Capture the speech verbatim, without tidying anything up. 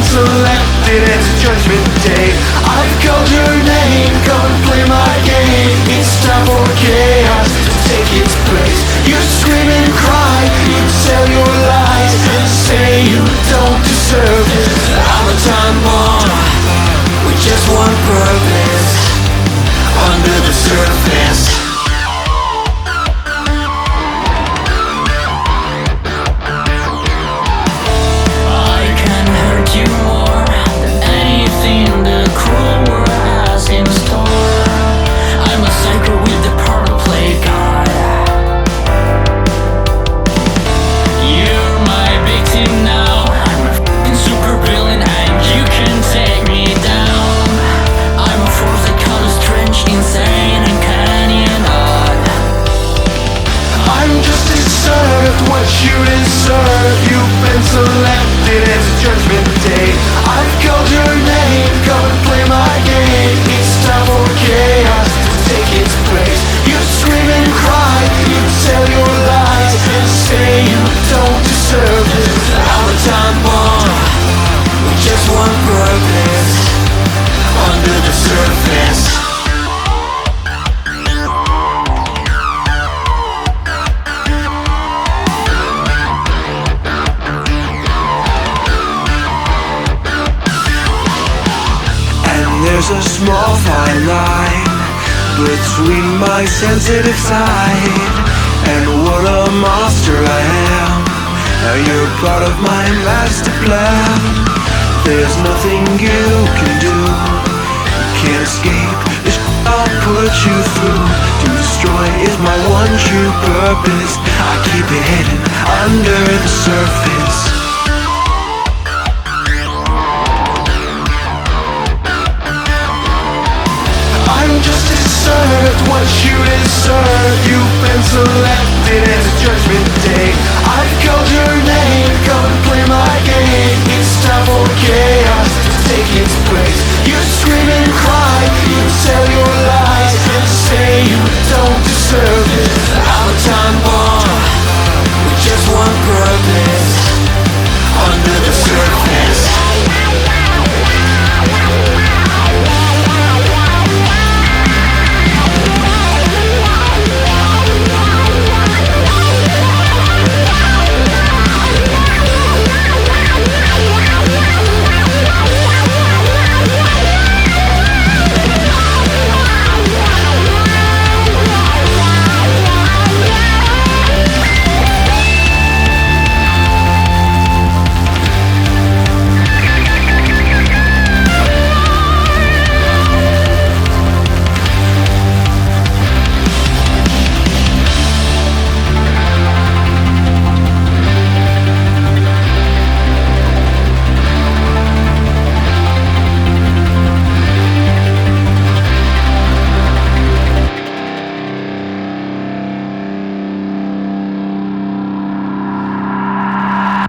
selected as a judgment day. I've called your name, come and play my game. It's time for chaos to take its place. You scream and cry, you tell your lies, and say you don't deserve it. I'm a time bomb with just one purpose: under the surface. What you deserve, you've been selected as a judgment day. I've called your name, come and play my game. It's time for chaos to take its place. You scream and cry, you tell your lies, and say you don't deserve it. I'm a time bomb with just one purpose: under the surface. There's a small fine line between my sensitive side and what a monster I am. Now you're part of my master plan. There's nothing you can do, you can't escape this sh- I'll put you through. To destroy is my one true purpose. I keep it hidden under the surface. Just deserved what you deserve. You've been selected